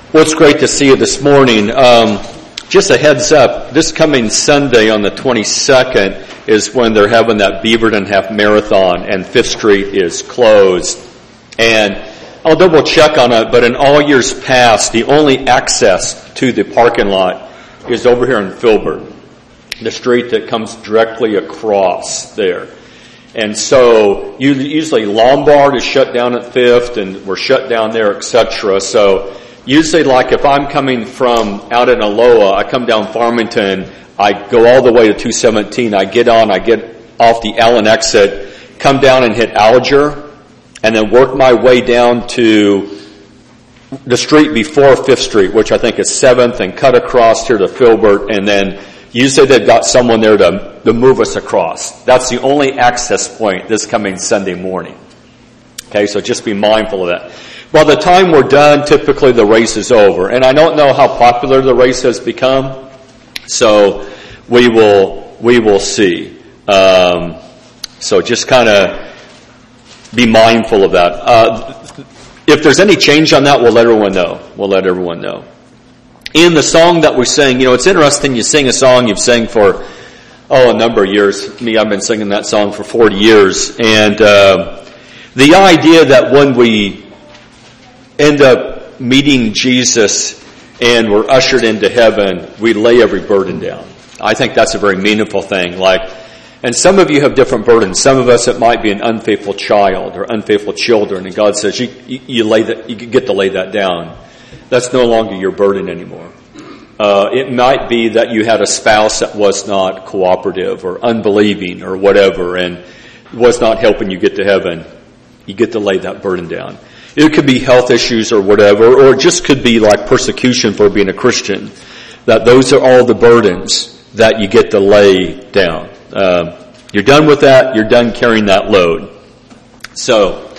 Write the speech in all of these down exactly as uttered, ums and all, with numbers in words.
Well, it's great to see you this morning. Um, just a heads up, this coming Sunday on the twenty-second is when they're having that Beaverton Half Marathon, and Fifth Street is closed. And I'll double check on it, but in all years past, the only access to the parking lot is over here in Filbert, the street that comes directly across there. And so usually Lombard is shut down at Fifth, and we're shut down there, et cetera. So usually, like if I'm coming from out in Aloha, I come down Farmington, I go all the way to two seventeen, I get on, I get off the Allen exit, come down and hit Alger, and then work my way down to the street before Fifth Street, which I think is seventh, and cut across here to Filbert, and then usually they've got someone there to, to move us across. That's the only access point this coming Sunday morning. Okay, so just be mindful of that. By the time we're done, typically the race is over. And I don't know how popular the race has become, so we will we will see. Um, so just kind of be mindful of that. Uh, if there's any change on that, we'll let everyone know. We'll let everyone know. In the song that we sing, you know, it's interesting, you sing a song you've sang for, oh, a number of years. Me, I've been singing that song for forty years. And uh, the idea that when we end up meeting Jesus and we're ushered into heaven, we lay every burden down. I think that's a very meaningful thing. Like, and some of you have different burdens. Some of us, it might be an unfaithful child or unfaithful children, and God says you, you, you lay that, you get to lay that down. That's no longer your burden anymore. Uh, it might be that you had a spouse that was not cooperative or unbelieving or whatever, and was not helping you get to heaven. You get to lay that burden down. It could be health issues or whatever, or it just could be like persecution for being a Christian. That those are all the burdens that you get to lay down. Uh, you're done with that. You're done carrying that load. So,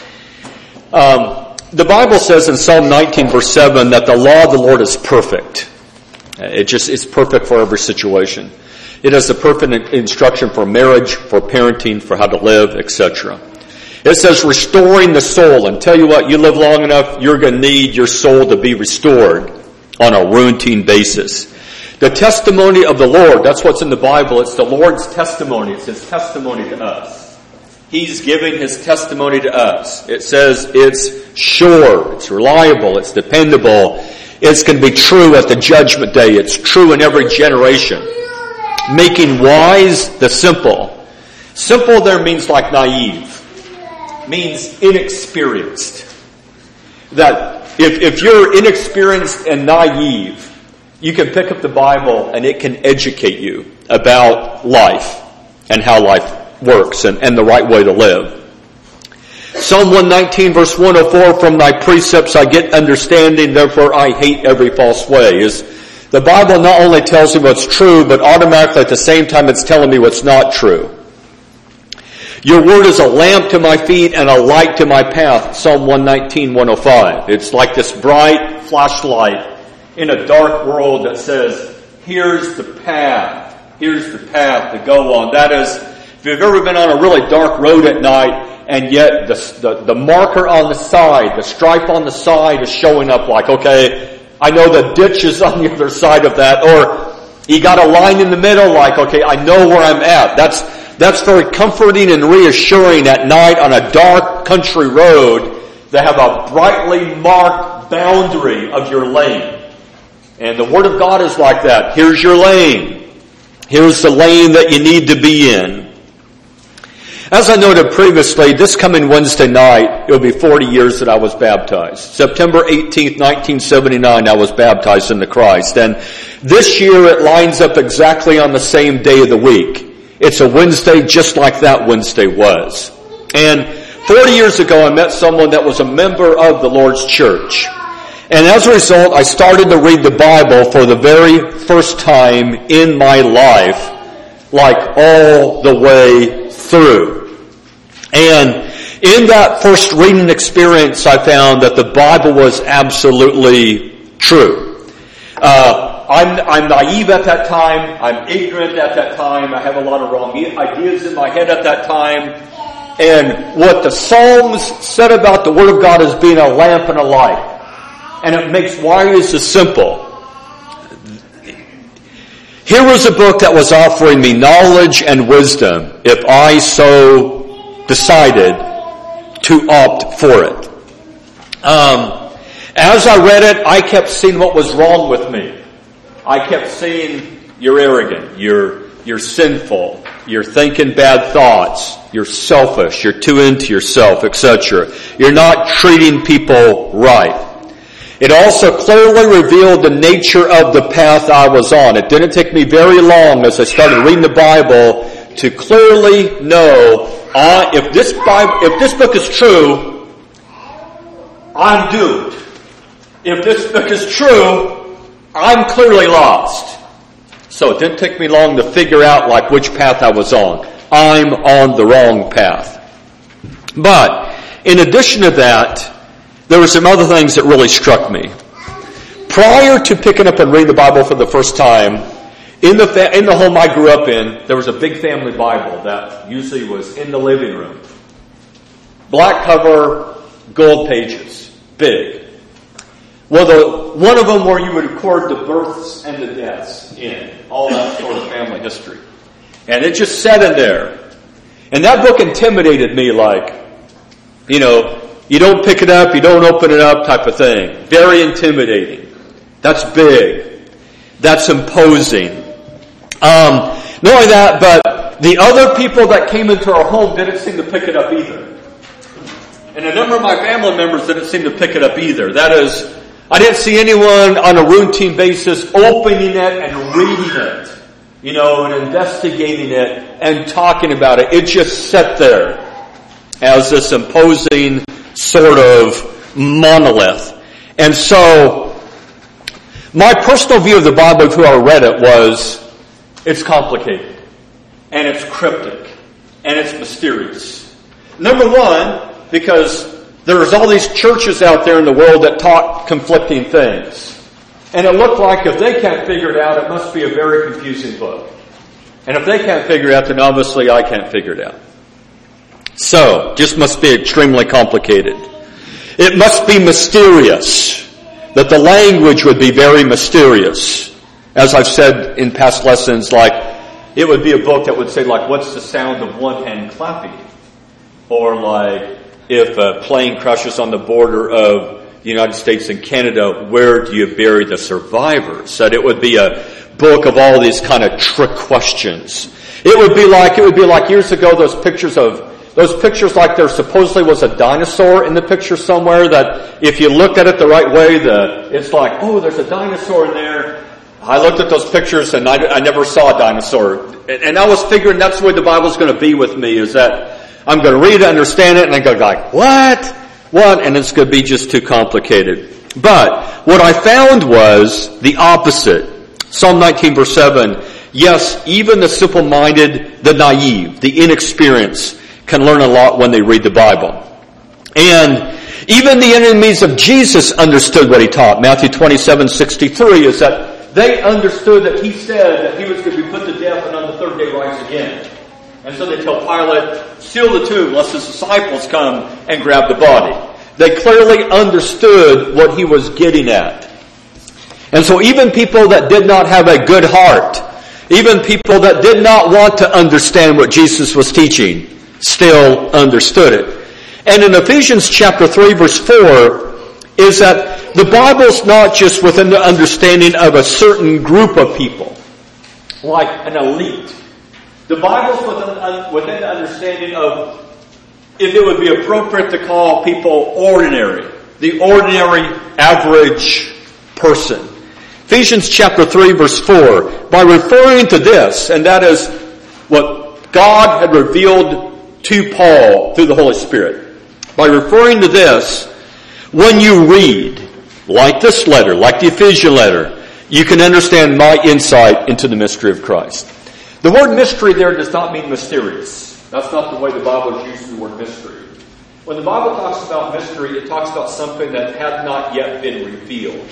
um, the Bible says in Psalm nineteen verse seven that the law of the Lord is perfect. It just it's perfect for every situation. It has the perfect instruction for marriage, for parenting, for how to live, et cetera. It says restoring the soul. And tell you what, you live long enough, you're going to need your soul to be restored on a routine basis. The testimony of the Lord, that's what's in the Bible. It's the Lord's testimony. It's His testimony to us. He's giving His testimony to us. It says it's sure, it's reliable, it's dependable. It's going to be true at the judgment day. It's true in every generation. Making wise the simple. Simple there means like naive. Means inexperienced. That if, if you're inexperienced and naive, you can pick up the Bible and it can educate you about life and how life works and, and the right way to live. Psalm one nineteen verse one oh four, from thy precepts I get understanding, therefore I hate every false way. Is the Bible not only tells me what's true, but automatically at the same time it's telling me what's not true. Your word is a lamp to my feet and a light to my path. Psalm one nineteen, one oh five. It's like this bright flashlight in a dark world that says, here's the path. Here's the path to go on. That is, if you've ever been on a really dark road at night and yet the, the, the marker on the side, the stripe on the side is showing up like, okay, I know the ditch is on the other side of that. Or you got a line in the middle like, okay, I know where I'm at. That's That's very comforting and reassuring at night on a dark country road to have a brightly marked boundary of your lane. And the Word of God is like that. Here's your lane. Here's the lane that you need to be in. As I noted previously, this coming Wednesday night, it'll be forty years that I was baptized. September eighteenth, nineteen seventy-nine, I was baptized into Christ. And this year it lines up exactly on the same day of the week. It's a Wednesday just like that Wednesday was. And forty years ago, I met someone that was a member of the Lord's church. And as a result, I started to read the Bible for the very first time in my life, like all the way through. And in that first reading experience, I found that the Bible was absolutely true. Uh, I'm, I'm naive at that time. I'm ignorant at that time. I have a lot of wrong ideas in my head at that time. And what the Psalms said about the Word of God as being a lamp and a light. And it makes why is this simple. Here was a book that was offering me knowledge and wisdom if I so decided to opt for it. Um, as I read it, I kept seeing what was wrong with me. I kept seeing you're arrogant, you're you're sinful, you're thinking bad thoughts, you're selfish, you're too into yourself, et cetera. You're not treating people right. It also clearly revealed the nature of the path I was on. It didn't take me very long as I started reading the Bible to clearly know uh, if this Bible, if this book is true, I'm doomed. If this book is true, I'm clearly lost. So it didn't take me long to figure out like which path I was on. I'm on the wrong path. But in addition to that, there were some other things that really struck me. Prior to picking up and reading the Bible for the first time, in the fa- in the home I grew up in, there was a big family Bible that usually was in the living room. Black cover, gold pages, big. Well, the, one of them where you would record the births and the deaths in, all that sort of family history. And it just sat in there. And that book intimidated me like, you know, you don't pick it up, you don't open it up type of thing. Very intimidating. That's big. That's imposing. Um, not only that, but the other people that came into our home didn't seem to pick it up either. And a number of my family members didn't seem to pick it up either. That is, I didn't see anyone on a routine basis opening it and reading it, you know, and investigating it and talking about it. It just sat there as this imposing sort of monolith. And so, my personal view of the Bible before I read it was, it's complicated, and it's cryptic, and it's mysterious. Number one, because there's all these churches out there in the world that taught conflicting things. And it looked like if they can't figure it out, it must be a very confusing book. And if they can't figure it out, then obviously I can't figure it out. So, just must be extremely complicated. It must be mysterious. That the language would be very mysterious. As I've said in past lessons, like, it would be a book that would say, like, what's the sound of one hand clapping? Or like, if a plane crashes on the border of the United States and Canada, where do you bury the survivors? That it would be a book of all these kind of trick questions. It would be like, it would be like years ago, those pictures of Those pictures like there supposedly was a dinosaur in the picture somewhere that if you looked at it the right way, the it's like, oh, there's a dinosaur in there. I looked at those pictures and I, I never saw a dinosaur. And, and I was figuring that's the way the Bible's going to be with me, is that I'm going to read it, understand it, and I'm going to go like, what? What? And it's going to be just too complicated. But what I found was the opposite. Psalm nineteen verse seven, yes, even the simple-minded, the naive, the inexperienced, can learn a lot when they read the Bible. And even the enemies of Jesus understood what he taught. Matthew twenty-seven sixty-three is that they understood that he said that he was going to be put to death and on the third day rise again. And so they tell Pilate, seal the tomb lest his disciples come and grab the body. They clearly understood what he was getting at. And so even people that did not have a good heart, even people that did not want to understand what Jesus was teaching, still understood it. And in Ephesians chapter three verse four is that the Bible's not just within the understanding of a certain group of people, like an elite. The Bible's within, within the understanding of, if it would be appropriate to call people ordinary, the ordinary average person. Ephesians chapter three verse four, by referring to this, and that is what God had revealed to Paul through the Holy Spirit. By referring to this, when you read, like this letter, like the Ephesian letter, you can understand my insight into the mystery of Christ. The word mystery there does not mean mysterious. That's not the way the Bible uses the word mystery. When the Bible talks about mystery, it talks about something that had not yet been revealed.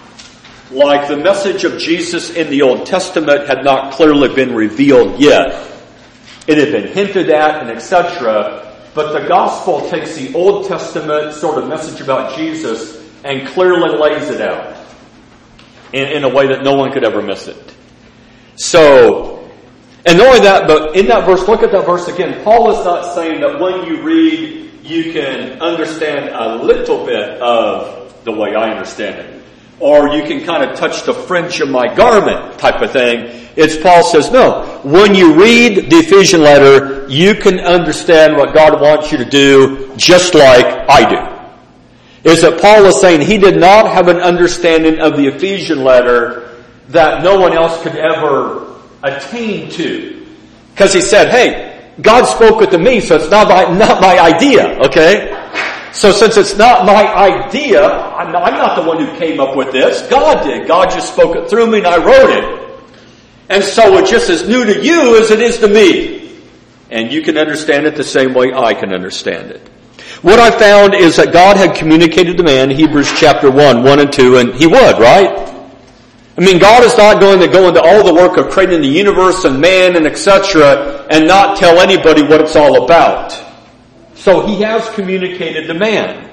Like the message of Jesus in the Old Testament had not clearly been revealed yet. It had been hinted at and et cetera. But the gospel takes the Old Testament sort of message about Jesus and clearly lays it out in, in a way that no one could ever miss it. So, and not only that, but in that verse, look at that verse again. Paul is not saying that when you read, you can understand a little bit of the way I understand it. Or you can kind of touch the fringe of my garment type of thing. It's Paul says, no. When you read the Ephesian letter, you can understand what God wants you to do just like I do. Is that Paul is saying he did not have an understanding of the Ephesian letter that no one else could ever attain to. Because he said, hey, God spoke it to me, so it's not my, not my idea, okay? So since it's not my idea, I'm not, I'm not the one who came up with this. God did. God just spoke it through me and I wrote it. And so it's just as new to you as it is to me. And you can understand it the same way I can understand it. What I found is that God had communicated to man, Hebrews chapter one, one and two, and he would, right? I mean, God is not going to go into all the work of creating the universe and man and et cetera and not tell anybody what it's all about. So he has communicated to man.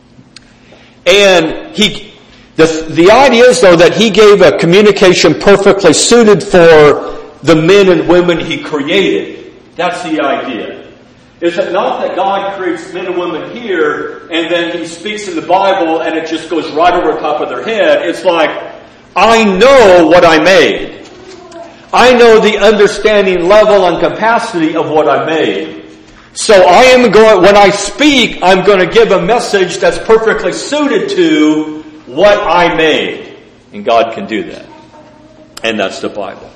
And he, the, the idea is though that he gave a communication perfectly suited for the men and women he created. That's the idea. Is it not that God creates men and women here and then he speaks in the Bible and it just goes right over the top of their head? It's like, I know what I made. I know the understanding level and capacity of what I made. So I am going, when I speak, I'm going to give a message that's perfectly suited to what I made. And God can do that. And that's the Bible.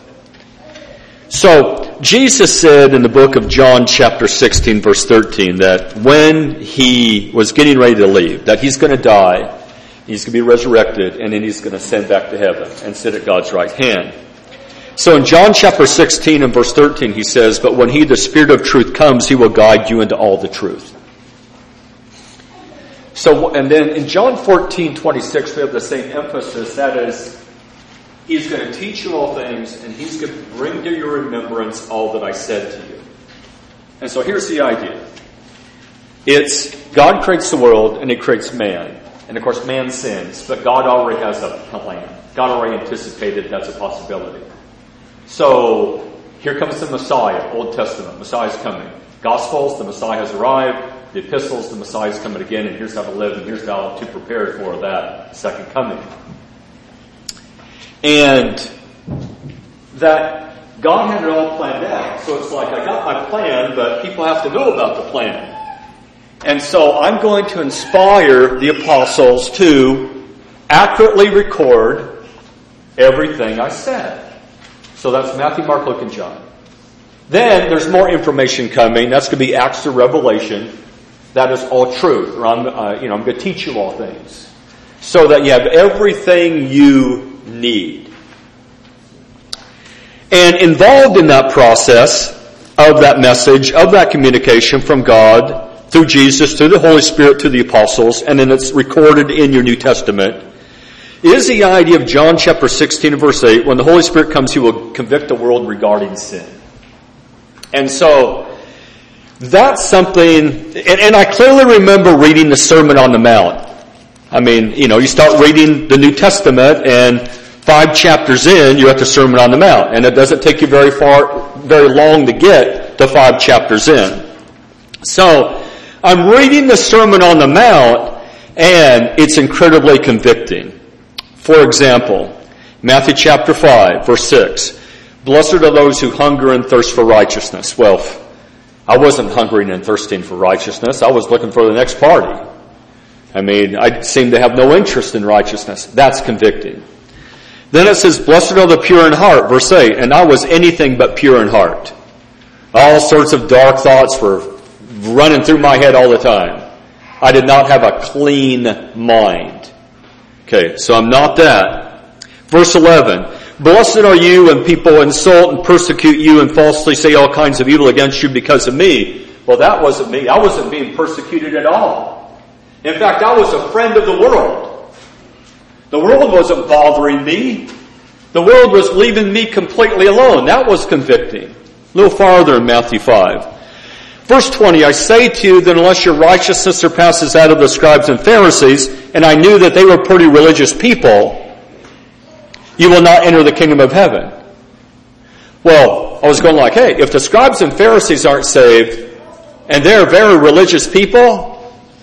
So Jesus said in the book of John chapter sixteen verse thirteen that when he was getting ready to leave, that he's going to die, he's going to be resurrected, and then he's going to ascend back to heaven and sit at God's right hand. So in John chapter sixteen and verse thirteen, he says, but when he, the Spirit of truth, comes, he will guide you into all the truth. So, and then in John fourteen twenty-six, we have the same emphasis. That is, he's going to teach you all things, and he's going to bring to your remembrance all that I said to you. And so here's the idea. It's, God creates the world, and he creates man. And of course, man sins, but God already has a plan. God already anticipated that's a possibility. So, here comes the Messiah, Old Testament. Messiah's coming. Gospels, the Messiah has arrived. The epistles, the Messiah's coming again, and here's how to live, and here's how to prepare for that second coming. And that God had it all planned out. So it's like, I got my plan, but people have to know about the plan. And so I'm going to inspire the apostles to accurately record everything I said. So that's Matthew, Mark, Luke, and John. Then there's more information coming. That's going to be Acts to Revelation. That is all truth. Or I'm, uh, you know, I'm going to teach you all things, so that you have everything you need. And involved in that process of that message, of that communication from God through Jesus, through the Holy Spirit, to the apostles, and then it's recorded in your New Testament, is the idea of John chapter sixteen and verse eight. When the Holy Spirit comes, he will convict the world regarding sin. And so, that's something, and, and I clearly remember reading the Sermon on the Mount. I mean, you know, you start reading the New Testament, and five chapters in, you're at the Sermon on the Mount. And it doesn't take you very far, very long to get to five chapters in. So, I'm reading the Sermon on the Mount, and it's incredibly convicting. For example, Matthew chapter five, verse six. Blessed are those who hunger and thirst for righteousness. Well, I wasn't hungering and thirsting for righteousness. I was looking for the next party. I mean, I seemed to have no interest in righteousness. That's convicting. Then it says, blessed are the pure in heart, verse eight. And I was anything but pure in heart. All sorts of dark thoughts were running through my head all the time. I did not have a clean mind. Okay, so I'm not that. Verse eleven. Blessed are you when people insult and persecute you and falsely say all kinds of evil against you because of me. Well, that wasn't me. I wasn't being persecuted at all. In fact, I was a friend of the world. The world wasn't bothering me. The world was leaving me completely alone. That was convicting. A little farther in Matthew five. Verse twenty, I say to you that unless your righteousness surpasses that of the scribes and Pharisees, and I knew that they were pretty religious people, you will not enter the kingdom of heaven. Well, I was going like, hey, if the scribes and Pharisees aren't saved, and they're very religious people,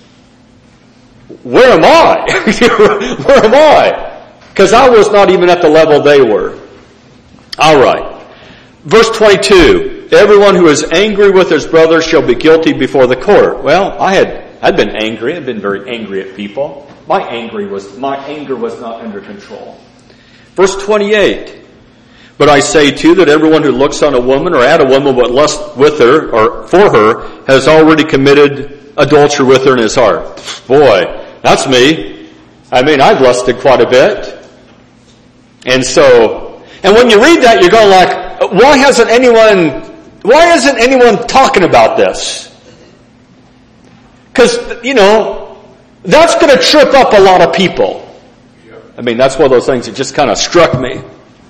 where am I? Where am I? Because I was not even at the level they were. All right. Verse twenty-two, everyone who is angry with his brother shall be guilty before the court. Well, I had I'd been angry. I'd been very angry at people. My angry was my anger was not under control. Verse twenty-eight, but I say to you that everyone who looks on a woman or at a woman with lust with her or for her has already committed adultery with her in his heart. Boy, that's me. I mean, I've lusted quite a bit. And so, and when you read that, you're going like, why hasn't anyone, why isn't anyone talking about this? Because, you know, that's going to trip up a lot of people. I mean, that's one of those things that just kind of struck me.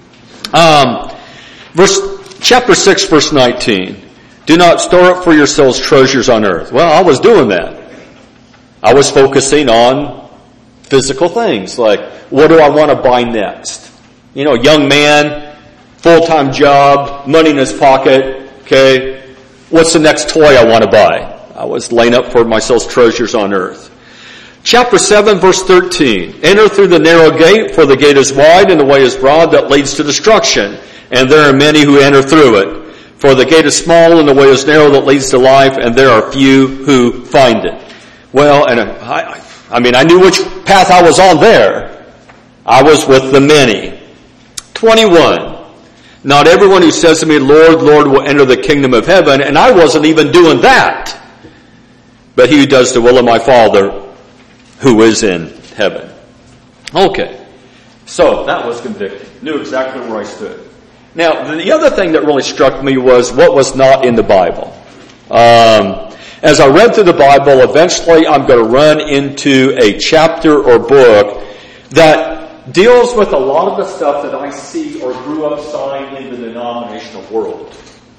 Um, verse, chapter six, verse nineteen. Do not store up for yourselves treasures on earth. Well, I was doing that. I was focusing on physical things, like, what do I want to buy next? You know, young man, full-time job, money in his pocket, okay, what's the next toy I want to buy? I was laying up for myself treasures on earth. Chapter seven, verse thirteen. Enter through the narrow gate, for the gate is wide and the way is broad that leads to destruction, and there are many who enter through it. For the gate is small and the way is narrow that leads to life, and there are few who find it. Well, and I, I mean, I knew which path I was on there. I was with the many. twenty-one. Not everyone who says to me, Lord, Lord, will enter the kingdom of heaven, and I wasn't even doing that. But he who does the will of my Father who is in heaven. Okay. So, that was convicting. Knew exactly where I stood. Now, the other thing that really struck me was what was not in the Bible. Um, as I read through the Bible, eventually I'm going to run into a chapter or book that deals with a lot of the stuff that I see or grew up seeing in the denominational world.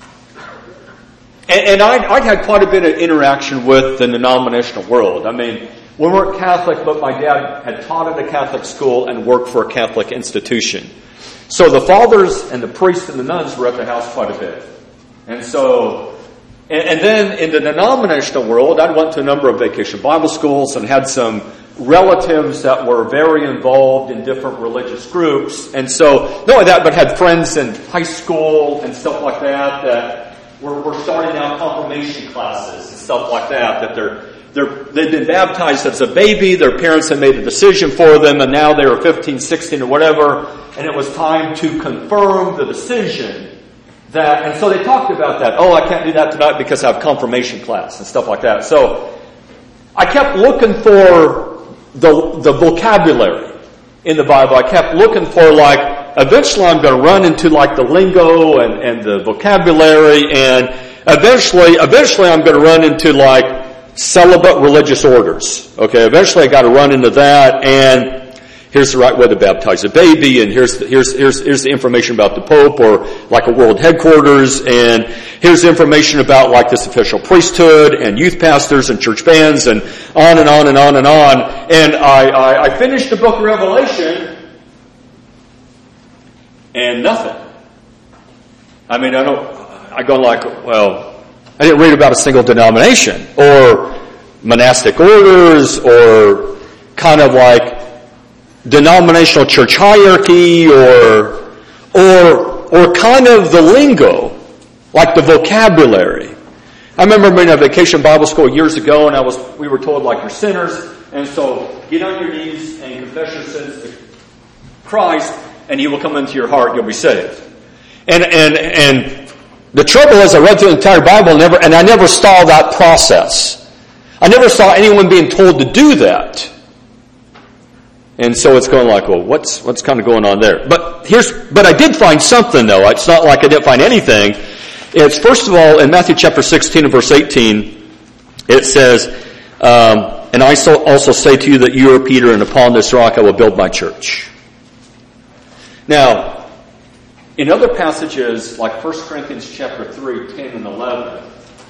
And, and I'd, I'd had quite a bit of interaction with the denominational world. I mean, we weren't Catholic, but my dad had taught at a Catholic school and worked for a Catholic institution. So the fathers and the priests and the nuns were at the house quite a bit. And so, and, and then in the denominational world, I went to a number of vacation Bible schools and had some relatives that were very involved in different religious groups. And so, not only that, but had friends in high school and stuff like that that were, were starting out confirmation classes and stuff like that, that they're They're, they'd been baptized as a baby, their parents had made a decision for them, and now they were fifteen, sixteen, or whatever, and it was time to confirm the decision. That, and so they talked about that. Oh, I can't do that tonight because I have confirmation class and stuff like that. So I kept looking for the, the vocabulary in the Bible. I kept looking for, like, eventually I'm going to run into, like, the lingo and, and the vocabulary, and eventually, eventually I'm going to run into, like, celibate religious orders. Okay, eventually I got to run into that, and here's the right way to baptize a baby, and here's the, here's here's here's the information about the Pope or like a world headquarters, and here's the information about like this official priesthood and youth pastors and church bands and on and on and on and on. And I I, I finished the book of Revelation, and nothing. I mean, I don't. I go like, well, I didn't read about a single denomination or monastic orders or kind of like denominational church hierarchy or or or kind of the lingo, like the vocabulary. I remember being at a vacation Bible school years ago, and I was we were told like you're sinners, and so get on your knees and confess your sins to Christ, and He will come into your heart. You'll be saved. And and and. The trouble is I read through the entire Bible and, never, and I never saw that process. I never saw anyone being told to do that. And so it's going like, well, what's what's kind of going on there? But here's, but I did find something though. It's not like I didn't find anything. It's first of all in Matthew chapter sixteen and verse eighteen. It says, um, "And I also say to you that you are Peter, and upon this rock I will build my church." Now, in other passages, like First Corinthians chapter three, ten and eleven,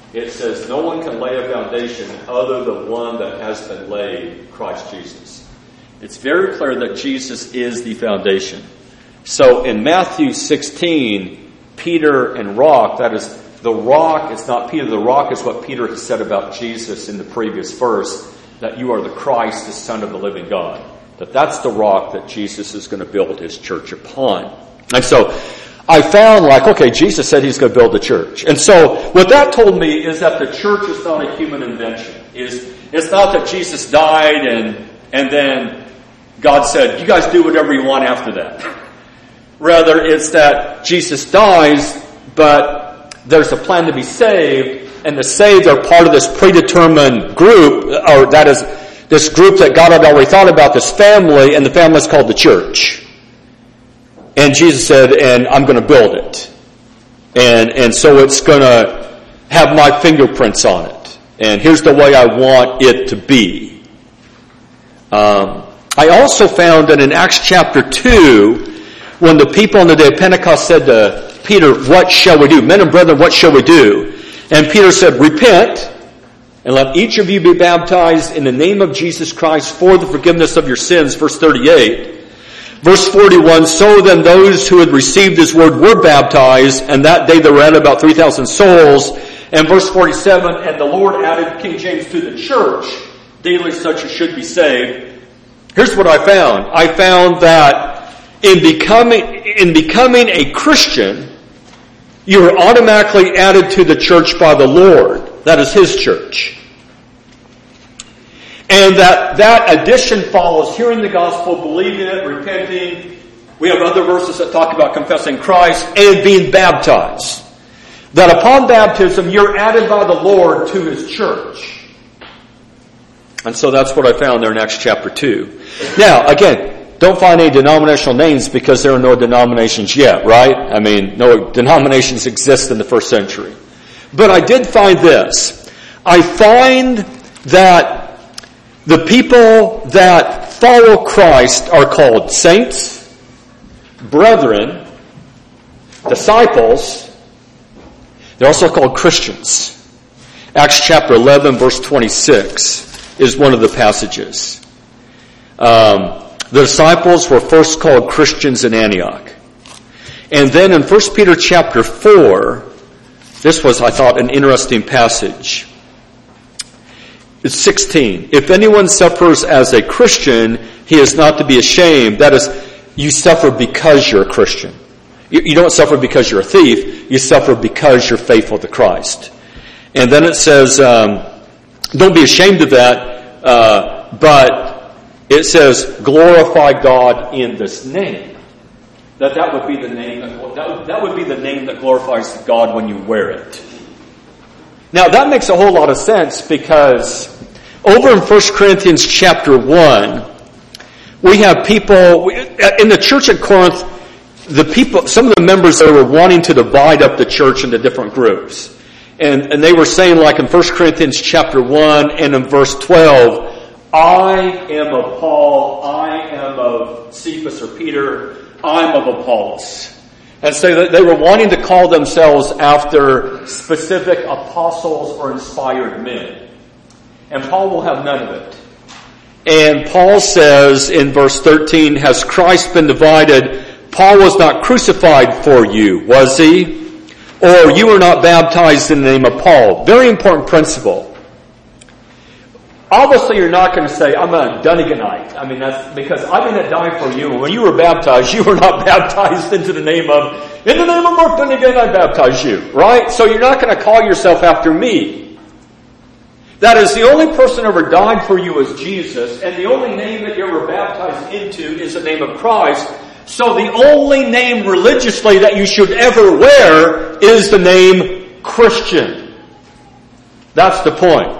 It says no one can lay a foundation other than one that has been laid, Christ Jesus. It's very clear that Jesus is the foundation. So in Matthew sixteen, Peter and rock, that is, the rock, it's not Peter, the rock is what Peter has said about Jesus in the previous verse, that you are the Christ, the Son of the living God. That that's the rock that Jesus is going to build his church upon. And so I found like, okay, Jesus said he's going to build the church. And so what that told me is that the church is not a human invention. It's, it's not that Jesus died and, and then God said, you guys do whatever you want after that. Rather, it's that Jesus dies, but there's a plan to be saved, and the saved are part of this predetermined group, or that is this group that God had already thought about, this family, and the family is called the church. And Jesus said, and I'm going to build it. And, and so it's going to have my fingerprints on it. And here's the way I want it to be. Um, I also found that in Acts chapter two, when the people on the day of Pentecost said to Peter, what shall we do? Men and brethren, what shall we do? And Peter said, repent, and let each of you be baptized in the name of Jesus Christ for the forgiveness of your sins. Verse thirty-eight. Verse forty-one, so then those who had received his word were baptized, and that day there were added about three thousand souls. And verse forty-seven, and the Lord added, King James, to the church, daily such as should be saved. Here's what I found. I found that in becoming, in becoming a Christian, you are automatically added to the church by the Lord. That is his church. And that, that addition follows hearing the gospel, believing it, repenting. We have other verses that talk about confessing Christ and being baptized. That upon baptism, you're added by the Lord to his church. And so that's what I found there in Acts chapter two. Now, again, don't find any denominational names because there are no denominations yet, right? I mean, no denominations exist in the first century. But I did find this. I find that the people that follow Christ are called saints, brethren, disciples. They're also called Christians. Acts chapter eleven, verse twenty-six is one of the passages. Um, the disciples were first called Christians in Antioch. And then in First Peter chapter four, this was, I thought, an interesting passage. It's sixteen. If anyone suffers as a Christian, he is not to be ashamed. That is, you suffer because you're a Christian. You, you don't suffer because you're a thief. You suffer because you're faithful to Christ. And then it says, um, don't be ashamed of that, uh, but it says, glorify God in this name. That that would be the name that, that, would, that would be the name that glorifies God when you wear it. Now that makes a whole lot of sense because over in First Corinthians chapter one, we have people, in the church at Corinth, the people, some of the members there were wanting to divide up the church into different groups. And, and they were saying like in First Corinthians chapter one and in verse twelve, I am of Paul, I am of Cephas or Peter, I'm of Apollos. And so that they were wanting to call themselves after specific apostles or inspired men. And Paul will have none of it. And Paul says in verse thirteen, has Christ been divided? Paul was not crucified for you, was he? Or you were not baptized in the name of Paul. Very important principle. Obviously, you're not going to say, I'm a Dunniganite. I mean, that's because I didn't die for you. When you were baptized, you were not baptized into the name of, in the name of Mark Dunnigan, I baptize you. Right? So you're not going to call yourself after me. That is, the only person who ever died for you is Jesus, and the only name that you ever baptized into is the name of Christ. So the only name religiously that you should ever wear is the name Christian. That's the point.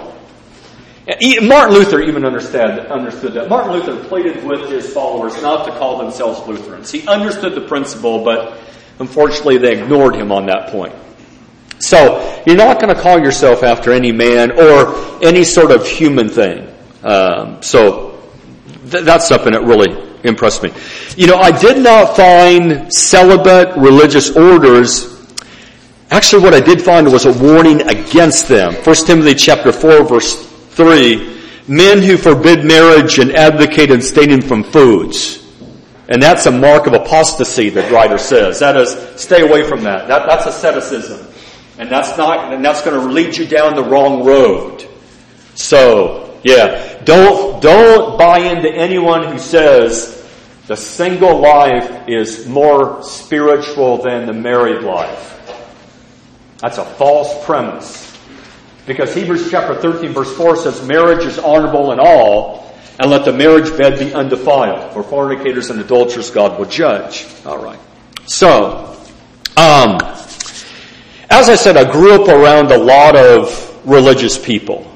Martin Luther even understood, understood that. Martin Luther pleaded with his followers not to call themselves Lutherans. He understood the principle, but unfortunately they ignored him on that point. So, you're not going to call yourself after any man or any sort of human thing. Um, so, th- that's something that really impressed me. You know, I did not find celibate religious orders actually what I did find was a warning against them. First Timothy chapter four, verse three, men who forbid marriage and advocate abstaining from foods. And that's a mark of apostasy, the writer says. That is, stay away from that. that that's asceticism. And that's not, and that's going to lead you down the wrong road. So, yeah, don't, don't buy into anyone who says the single life is more spiritual than the married life. That's a false premise. Because Hebrews chapter thirteen verse four says marriage is honorable in all, and let the marriage bed be undefiled. For fornicators and adulterers God will judge. All right. So, um, as I said, I grew up around a lot of religious people.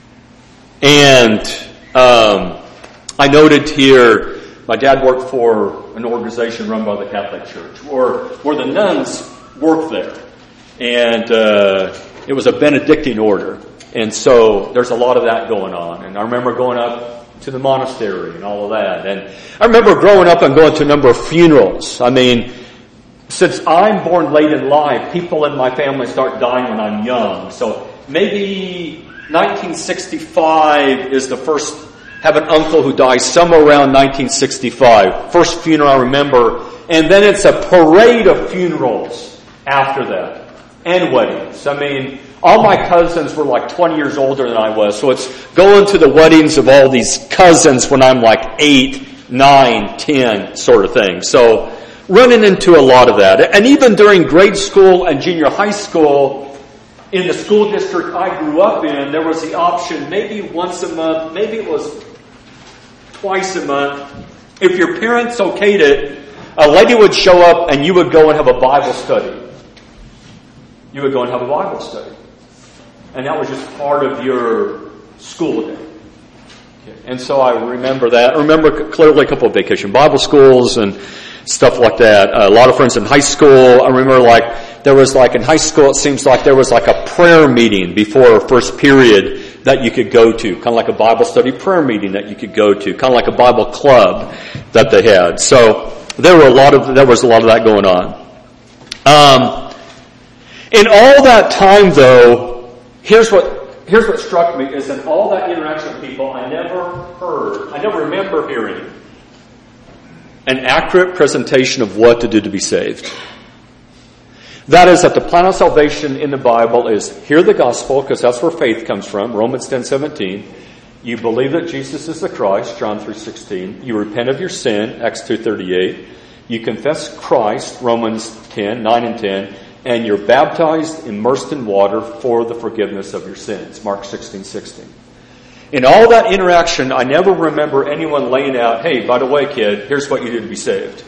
And um, I noted here, my dad worked for an organization run by the Catholic Church, where, where the nuns worked there. And uh, it was a Benedictine order. And so there's a lot of that going on. And I remember going up to the monastery and all of that. And I remember growing up and going to a number of funerals. I mean, since I'm born late in life, people in my family start dying when I'm young. So maybe nineteen sixty-five is the first, have an uncle who dies somewhere around nineteen sixty-five. First funeral I remember. And then it's a parade of funerals after that. And weddings. I mean, all my cousins were like twenty years older than I was. So it's going to the weddings of all these cousins when I'm like eight, nine, ten sort of thing. So running into a lot of that. And even during grade school and junior high school, in the school district I grew up in, there was the option maybe once a month, maybe it was twice a month. If your parents okayed it, a lady would show up and you would go and have a Bible study. You would go and have a Bible study. And that was just part of your school day. And so I remember that. I remember clearly a couple of vacation Bible schools and stuff like that. A lot of friends in high school. I remember like, there was like in high school, it seems like there was like a prayer meeting before first period that you could go to. Kind of like a Bible study prayer meeting that you could go to. Kind of like a Bible club that they had. So there were a lot of, there was a lot of that going on. Um, In all that time, though, here's what here's what struck me, is in all that interaction with people, I never heard, I never remember hearing an accurate presentation of what to do to be saved. That is, that the plan of salvation in the Bible is hear the gospel, because that's where faith comes from, Romans ten seventeen. You believe that Jesus is the Christ, John three sixteen. You repent of your sin, Acts two thirty-eight. You confess Christ, Romans ten, nine and ten. And you're baptized, immersed in water for the forgiveness of your sins. Mark sixteen sixteen. In all that interaction, I never remember anyone laying out, hey, by the way, kid, here's what you do to be saved.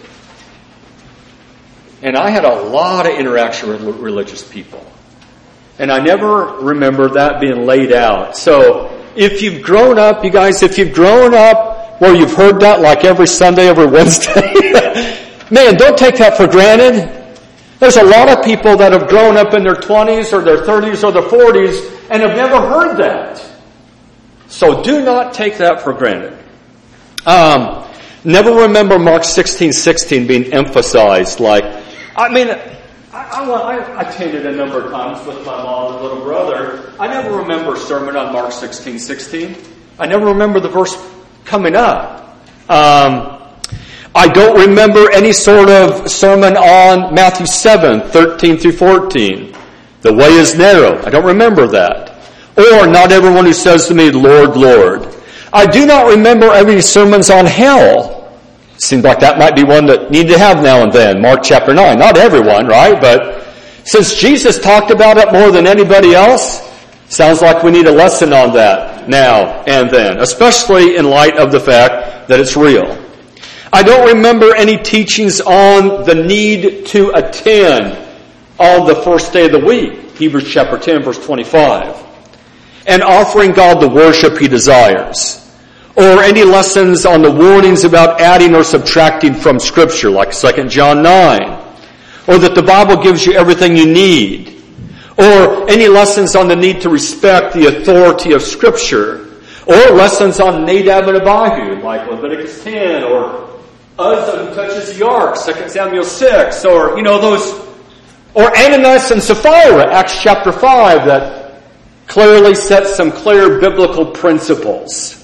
And I had a lot of interaction with religious people. And I never remember that being laid out. So if you've grown up, you guys, if you've grown up where you've heard that like every Sunday, every Wednesday, man, don't take that for granted. There's a lot of people that have grown up in their twenties or their thirties or their forties and have never heard that. So do not take that for granted. Um, never remember Mark sixteen sixteen being emphasized. Like, I mean, I, I, I attended a number of times with my mom and little brother. I never remember a sermon on Mark sixteen sixteen. I never remember the verse coming up. Um, I don't remember any sort of sermon on Matthew seven, thirteen through fourteen. The way is narrow. I don't remember that. Or not everyone who says to me, Lord, Lord. I do not remember any sermons on hell. Seems like that might be one that need to have now and then. Mark chapter nine. Not everyone, right? But since Jesus talked about it more than anybody else, sounds like we need a lesson on that now and then. Especially in light of the fact that it's real. I don't remember any teachings on the need to attend on the first day of the week. Hebrews chapter ten, verse twenty-five. And offering God the worship He desires. Or any lessons on the warnings about adding or subtracting from Scripture, like Second John nine. Or that the Bible gives you everything you need. Or any lessons on the need to respect the authority of Scripture. Or lessons on Nadab and Abihu, like Leviticus ten, or Uzzah who touches the ark, Second Samuel six, or, you know, those Or Ananias and Sapphira, Acts chapter five, that clearly sets some clear biblical principles.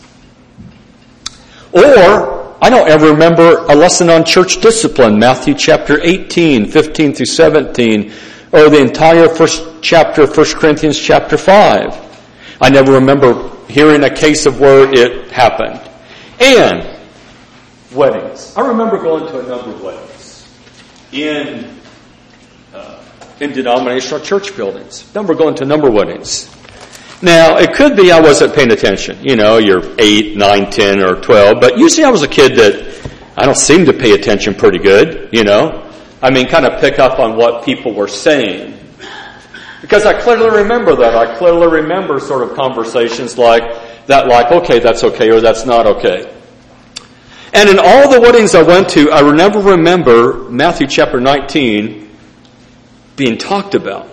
Or, I don't ever remember a lesson on church discipline, Matthew chapter eighteen, fifteen through seventeen, or the entire first chapter of First Corinthians chapter five. I never remember hearing a case of where it happened. And weddings. I remember going to a number of weddings in uh, in denominational church buildings. I remember going to a number of weddings. Now, it could be I wasn't paying attention. You know, you're eight, nine, ten, or twelve. But usually I was a kid that I don't seem to pay attention pretty good, you know. I mean, kind of pick up on what people were saying. Because I clearly remember that. I clearly remember sort of conversations like that, like, okay, that's okay, or that's not okay. And in all the weddings I went to, I never remember Matthew chapter nineteen being talked about.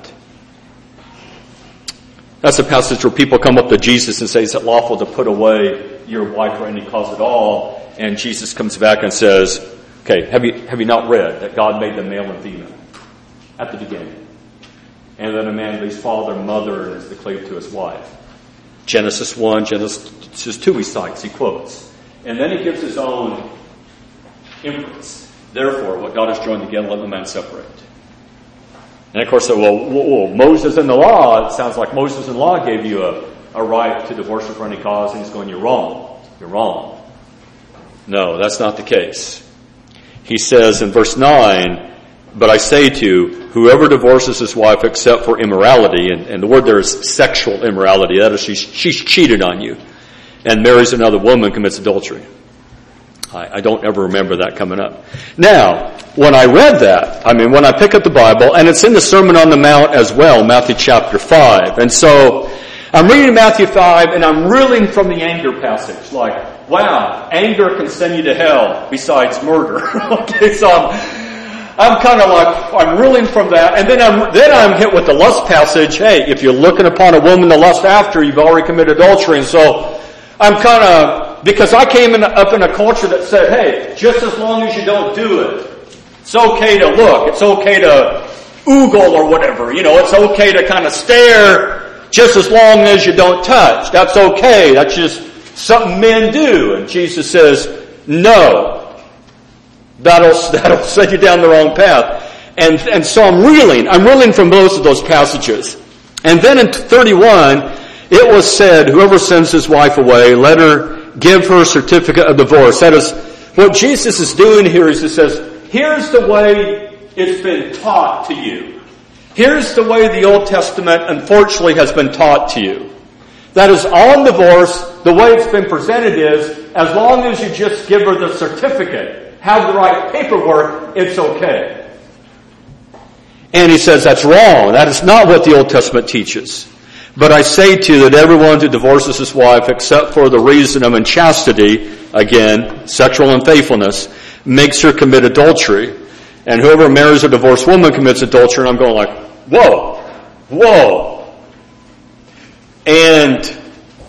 That's a passage where people come up to Jesus and say, is it lawful to put away your wife for any cause at all? And Jesus comes back and says, okay, have you have you not read that God made them male and female at the beginning? And then a man leaves father and mother and is cleaved to his wife. Genesis one, Genesis two he cites, he quotes. And then he gives his own inference. Therefore, what God has joined together, let no man separate. And of course, well, whoa, whoa, Moses in the law, it sounds like Moses in the law gave you a, a right to divorce her for any cause, and he's going, you're wrong. You're wrong. No, that's not the case. He says in verse nine, but I say to you, whoever divorces his wife except for immorality, and, and the word there is sexual immorality, that is, she's, she's cheated on you, and marries another woman, commits adultery. I, I don't ever remember that coming up. Now, when I read that, I mean, when I pick up the Bible, and it's in the Sermon on the Mount as well, Matthew chapter five, and so I'm reading Matthew five, and I'm reeling from the anger passage, like, wow, anger can send you to hell besides murder. Okay, so I'm, I'm kind of like, I'm reeling from that, and then I'm then I'm hit with the lust passage. Hey, if you're looking upon a woman to lust after, you've already committed adultery, and so I'm kind of, because I came in, up in a culture that said, hey, just as long as you don't do it, it's okay to look, it's okay to oogle or whatever, you know, it's okay to kind of stare just as long as you don't touch. That's okay, that's just something men do. And Jesus says, no, that'll, that'll set you down the wrong path. And, and so I'm reeling, I'm reeling from most of those passages. And then in thirty-one, it was said, whoever sends his wife away, let her give her certificate of divorce. That is, what Jesus is doing here is he says, here's the way it's been taught to you. Here's the way the Old Testament, unfortunately, has been taught to you. That is, on divorce, the way it's been presented is, as long as you just give her the certificate, have the right paperwork, it's okay. And he says that's wrong. That is not what the Old Testament teaches. But I say to you that everyone who divorces his wife, except for the reason of unchastity, again, sexual unfaithfulness, makes her commit adultery. And whoever marries a divorced woman commits adultery. And I'm going like, whoa, whoa. And,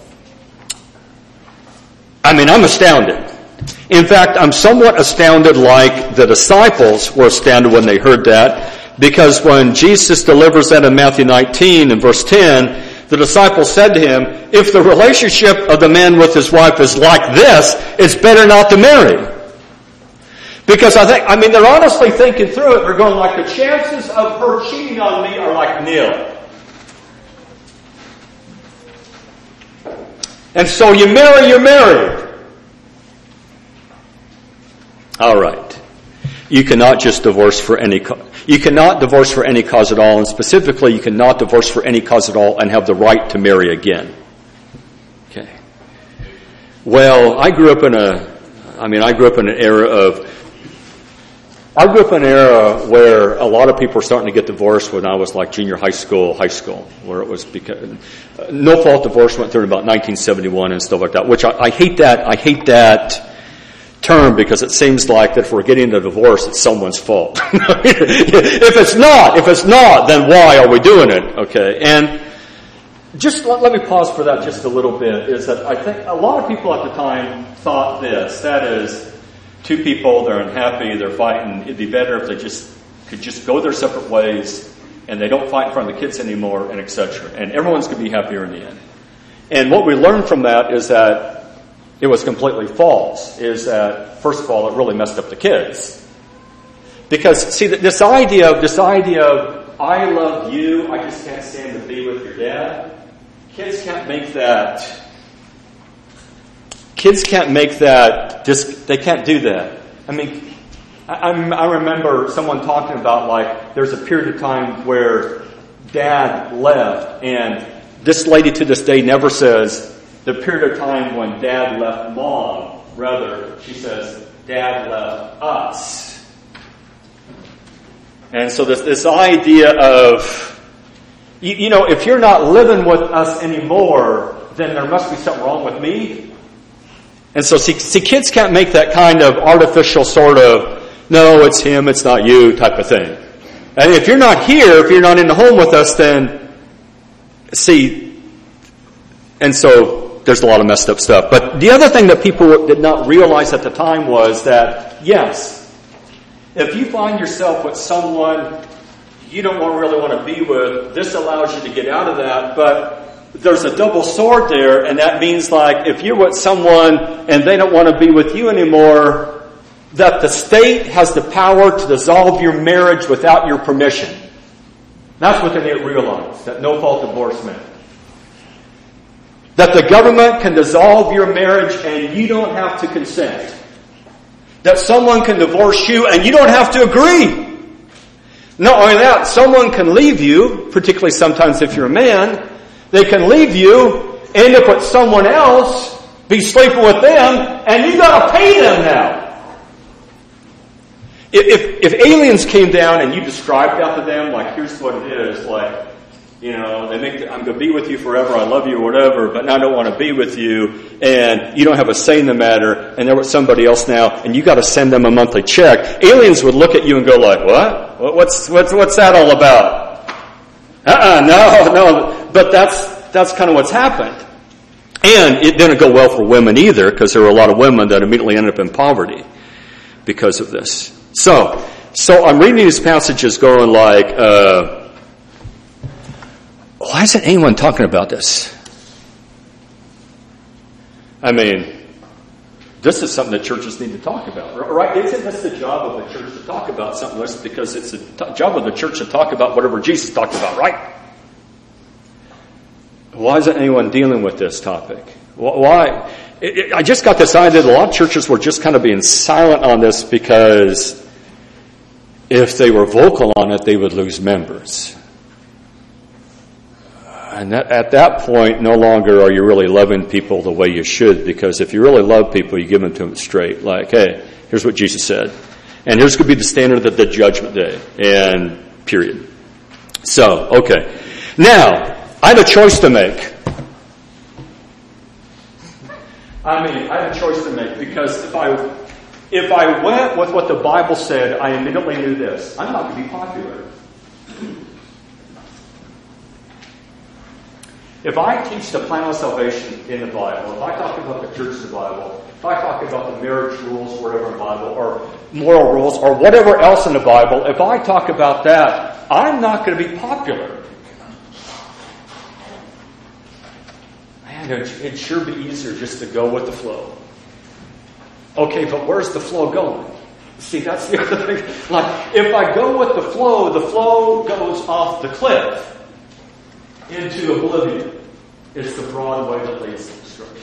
I mean, I'm astounded. In fact, I'm somewhat astounded like the disciples were astounded when they heard that, because when Jesus delivers that in Matthew nineteen and verse ten, the disciples said to him, if the relationship of the man with his wife is like this, it's better not to marry. Because I think, I mean, they're honestly thinking through it. They're going like, the chances of her cheating on me are like nil. And so you marry, you're married. All right. You cannot just divorce for any cause. You cannot divorce for any cause at all, and specifically, you cannot divorce for any cause at all and have the right to marry again. Okay. Well, I grew up in a, I mean, I grew up in an era of, I grew up in an era where a lot of people were starting to get divorced when I was like junior high school, high school, where it was because, no fault divorce went through in about nineteen seventy-one and stuff like that, which I, I hate that, I hate that term, because it seems like that if we're getting a divorce, it's someone's fault. If it's not, if it's not, then why are we doing it? Okay, and just let, let me pause for that just a little bit, is that I think a lot of people at the time thought this, that is, two people, they're unhappy, they're fighting, it'd be better if they just could just go their separate ways and they don't fight in front of the kids anymore, and et cetera. And everyone's going to be happier in the end. And what we learned from that is that it was completely false. Is that, first of all, it really messed up the kids. Because, see, this idea of, this idea of, I love you, I just can't stand to be with your dad, kids can't make that, kids can't make that, just, they can't do that. I mean, I, I remember someone talking about, like, there's a period of time where dad left, and this lady to this day never says the period of time when dad left mom. Rather, she says, dad left us. And so this, this idea of, you, you know, if you're not living with us anymore, then there must be something wrong with me. And so, see, see, kids can't make that kind of artificial sort of, no, it's him, it's not you type of thing. And if you're not here, if you're not in the home with us, then, see, and so there's a lot of messed up stuff. But the other thing that people did not realize at the time was that, yes, if you find yourself with someone you don't want, really want to be with, this allows you to get out of that, but there's a double sword there, and that means, like, if you're with someone and they don't want to be with you anymore, that the state has the power to dissolve your marriage without your permission. That's what they didn't realize, that no-fault divorce meant. That the government can dissolve your marriage and you don't have to consent. That someone can divorce you and you don't have to agree. Not only that, someone can leave you, particularly sometimes if you're a man, they can leave you, end up with someone else, be sleeping with them, and you gotta pay them now. If, if, if aliens came down and you described that to them, like, here's what it is, like, you know, they make, the, I'm going to be with you forever, I love you or whatever, but now I don't want to be with you, and you don't have a say in the matter, and they're with somebody else now, and you got to send them a monthly check. Aliens would look at you and go like, what? What's, what's, what's that all about? Uh-uh, no, no, but that's, that's kind of what's happened. And it didn't go well for women either, because there were a lot of women that immediately ended up in poverty because of this. So, so I'm reading these passages going like, uh, why isn't anyone talking about this? I mean, this is something that churches need to talk about, right? Isn't this the job of the church to talk about something like this? Because it's the t- job of the church to talk about whatever Jesus talked about, right? Why isn't anyone dealing with this topic? Why? It, it, I just got this idea that a lot of churches were just kind of being silent on this because if they were vocal on it, they would lose members. And that, at that point, no longer are you really loving people the way you should, because if you really love people, you give them to them straight. Like, hey, here's what Jesus said. And here's going to be the standard of the judgment day. And period. So, okay. Now, I have a choice to make. I mean, I have a choice to make, because if I, if I went with what the Bible said, I immediately knew this. I'm not going to be popular. If I teach the plan of salvation in the Bible, if I talk about the church in the Bible, if I talk about the marriage rules, whatever in the Bible, or moral rules, or whatever else in the Bible, if I talk about that, I'm not going to be popular. Man, it'd sure be easier just to go with the flow. Okay, but where's the flow going? See, that's the other thing. Like, if I go with the flow, the flow goes off the cliff into oblivion. It's the broad way that leads to destruction.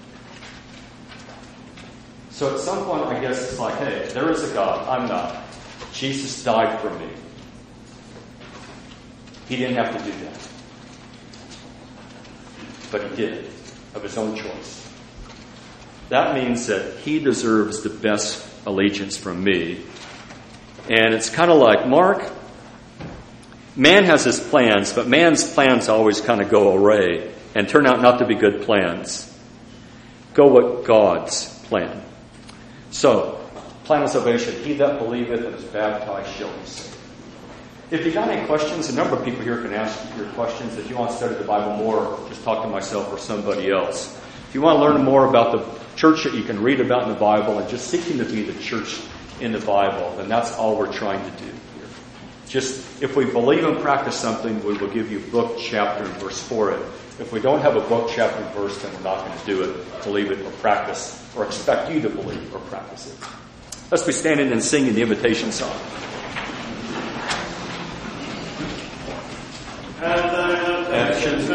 So at some point, I guess it's like, hey, there is a God. I'm not. Jesus died for me. He didn't have to do that. But he did, of his own choice. That means that he deserves the best allegiance from me. And it's kind of like, Mark, man has his plans, but man's plans always kind of go awry and turn out not to be good plans. Go with God's plan. So, plan of salvation, he that believeth and is baptized shall be saved. If you've got any questions, a number of people here can ask your questions. If you want to study the Bible more, just talk to myself or somebody else. If you want to learn more about the church that you can read about in the Bible and just seeking to be the church in the Bible, then that's all we're trying to do here. Just, if we believe and practice something, we will give you book, chapter, and verse for it. If we don't have a book, chapter, and verse, then we're not going to do it, believe it, or practice, or expect you to believe or practice it. Let's be standing and singing the invitation song. And thine affections